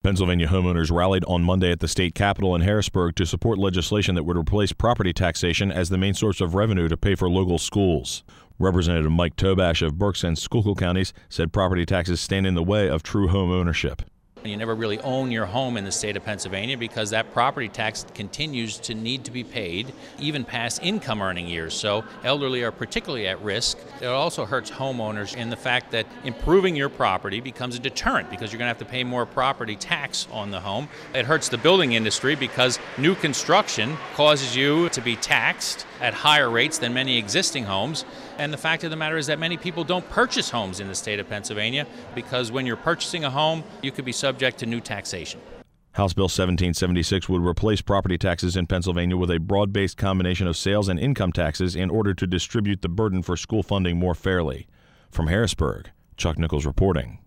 Pennsylvania homeowners rallied on Monday at the state capitol in Harrisburg to support legislation that would replace property taxation as the main source of revenue to pay for local schools. Representative Mike Tobash of Berks and Schuylkill counties said property taxes stand in the way of true home ownership. You never really own your home in the state of Pennsylvania because that property tax continues to need to be paid even past income earning years. So elderly are particularly at risk. It also hurts homeowners in the fact that improving your property becomes a deterrent because you're going to have to pay more property tax on the home. It hurts the building industry because new construction causes you to be taxed at higher rates than many existing homes. And the fact of the matter is that many people don't purchase homes in the state of Pennsylvania because when you're purchasing a home, you could be subject to new taxation. House Bill 1776 would replace property taxes in Pennsylvania with a broad-based combination of sales and income taxes in order to distribute the burden for school funding more fairly. From Harrisburg, Chuck Nichols reporting.